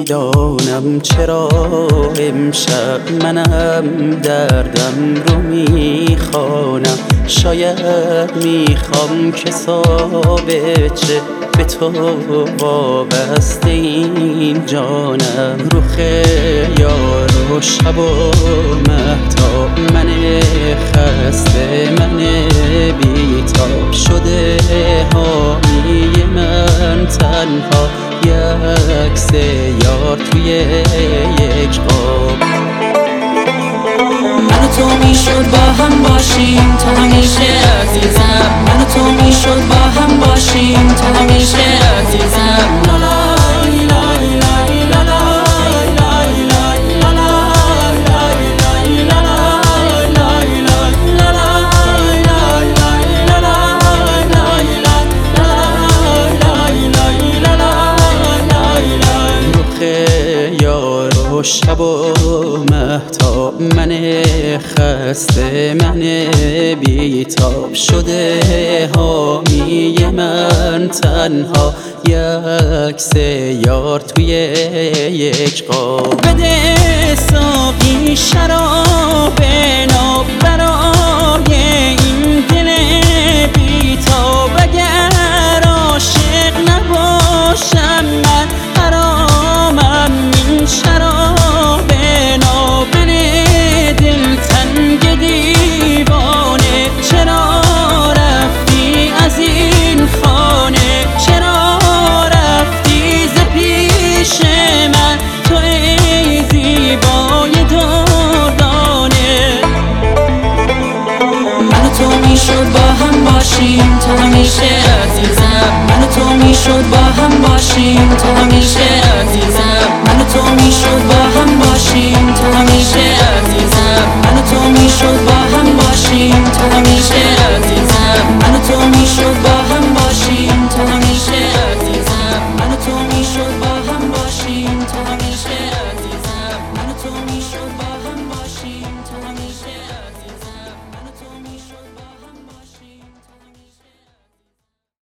نمیدانم چرا امشب منم دردم رو میخوانم. شاید میخوام که ثابت شه به تو وابسته این جانم. رخ یار و شب و مهتاب من خسته من بیتاب شده حامی من تنها عکس یار توی یک قاب. من و تو میشد با هم باشیم تا همیشه عزیزم. من و تو میشد با هم باشیم تا همیشه عزیزم. شب و مهتاب من خسته من بیتاب شده حامی من تنها عکس یار توی یک قاب. بده ساقی شراب ناب برای این دل بیتاب. اگر عاشق نباشم من حرامم این شراب. میشد با هم باشیم تا همیشه عزیزم. من و تو میشد با هم باشیم تا همیشه عزیزم. من و تو میشد با هم باشیم تا همیشه عزیزم. من و تو میشد با هم باشیم تا همیشه عزیزم. من و تو میشد با هم باشیم تا همیشه عزیزم. من و تو میشد با هم باشیم تا همیشه